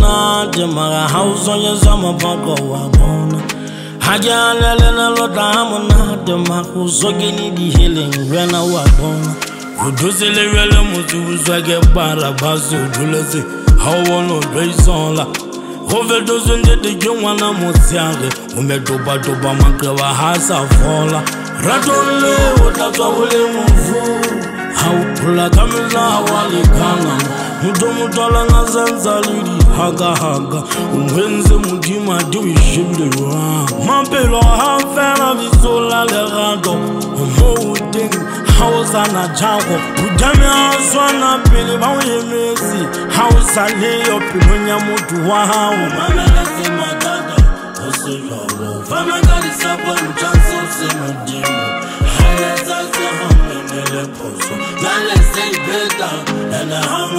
monate mara ha o sonyetsa mabaka wa bona ha ke a lelela lota ha monate mara o sokene diheleng wena wa bona o dosele wele motho o swa ke bara ba se o duletse ha o bona o beisola go vedozo ndete ke ngwana motsiage o metopa makreba ha sa fola ratole o tla tswa go le mofu ha o phula ka mela wa le kana mutola ngazenza lidi haga umwenze mudima diwishinde wa mampelo ha fera visola le rado mouding hausa na jago budame aswana pele ba yemesi hausa le yo pilonya mutu wa hawo mamela se matata oselo fama kali sabo mchanso se mudimo hayeza se hamele poso nale say better and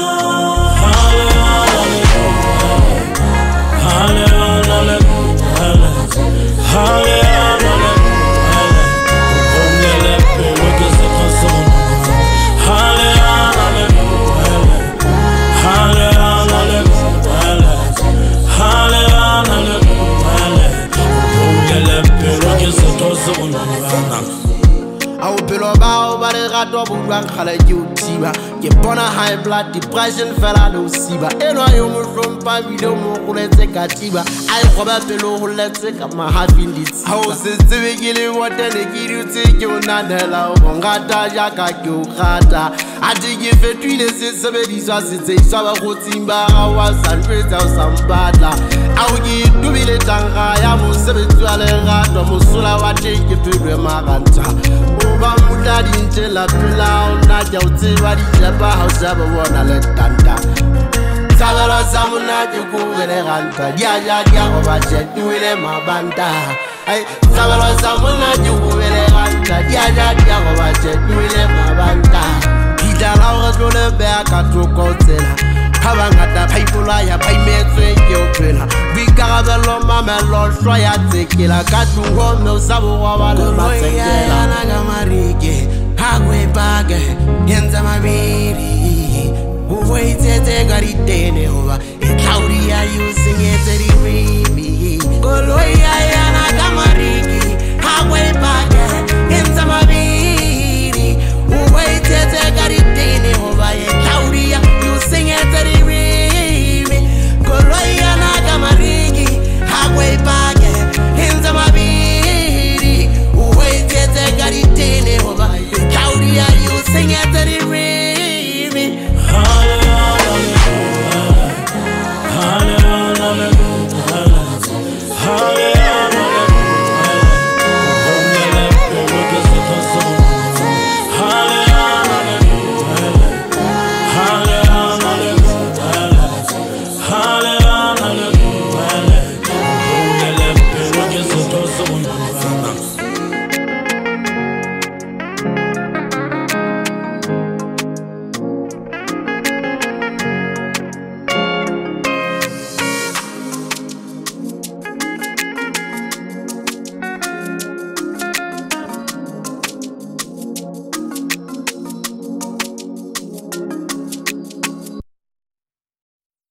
I will below bow by the rato buang khala YouTube. Ke bona high blood depression fela no siba. Eno yo mo from pa video mo go letse ka tiba. I go ba pelo go letse ka ma happy nditsi. Ha o se tsebe ke le wotene ke dutse ke o nanela o ngata ja ka ke o gata. A di ke fetile se sebediswa se tseiswa ba go tsimba ga wa sanfetsa o sambata. A o ke dubile tanga ya mo sebetswa le gato mo sola wa teng ke phelwe maganta. Ba mudadi ntela pela ona ja utsiba di jaba hausa ba bona le tanda sabela samuna ke ku gele ganta dia go ba je tuile mabanda ai sabela samuna ke ku gele ganta dia go ba je tuile mabanda dida la go tlole be ka tsokotsela ha bangata phaipula ya phaimetswe ke o phela bikarabelo mamelo shwa ya tsekela ka tuho me o sabo wa ba le matsekela na ga marike ha gwe bage yenza mabiri uvoitsetse ka ditene hoba e tlaudi ya using